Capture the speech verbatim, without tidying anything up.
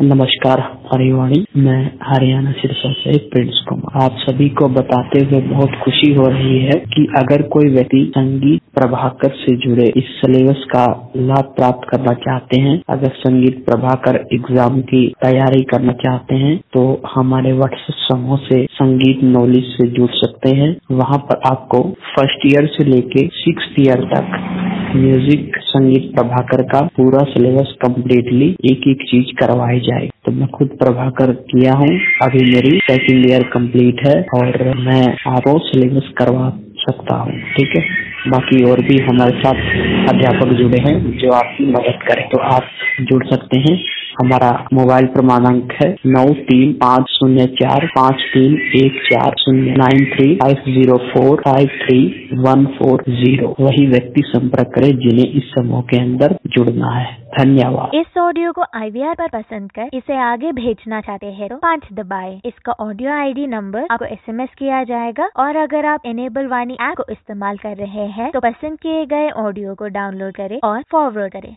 नमस्कार हरिवाणी, मैं हरियाणा सिरसा से प्रिंस कुमार। आप सभी को बताते हुए बहुत खुशी हो रही है कि अगर कोई व्यक्ति संगीत प्रभाकर से जुड़े इस सिलेबस का लाभ प्राप्त करना चाहते हैं, अगर संगीत प्रभाकर एग्जाम की तैयारी करना चाहते हैं तो हमारे व्हाट्सएप समूह से संगीत नॉलेज से जुड़ सकते हैं। वहाँ पर आपको फर्स्ट ईयर से लेके सिक्स ईयर तक म्यूजिक संगीत प्रभाकर का पूरा सिलेबस कम्प्लीटली एक एक चीज करवाई जाए। तो मैं खुद प्रभाकर किया हूँ, अभी मेरी सेकंड ईयर कंप्लीट है और मैं आपको सिलेबस करवा सकता हूँ। ठीक है, बाकी और भी हमारे साथ अध्यापक जुड़े हैं जो आपकी मदद करें, तो आप जुड़ सकते हैं। हमारा मोबाइल क्रमांक है नौ तीन पाँच शून्य चार पाँच तीन एक चार शून्य nine three five zero four five three one four zero. वही व्यक्ति संपर्क करे जिन्हें इस समूह के अंदर जुड़ना है। धन्यवाद। इस ऑडियो को आई वी आर पर पसंद कर इसे आगे भेजना चाहते हैं तो पाँच दबाएं। इसका ऑडियो आई डी नंबर आपको एस एम एस किया जाएगा और अगर आप एनेबल वाणी ऐप को इस्तेमाल कर रहे हैं तो पसंद किए गए ऑडियो को डाउनलोड करें और फॉरवर्ड करें।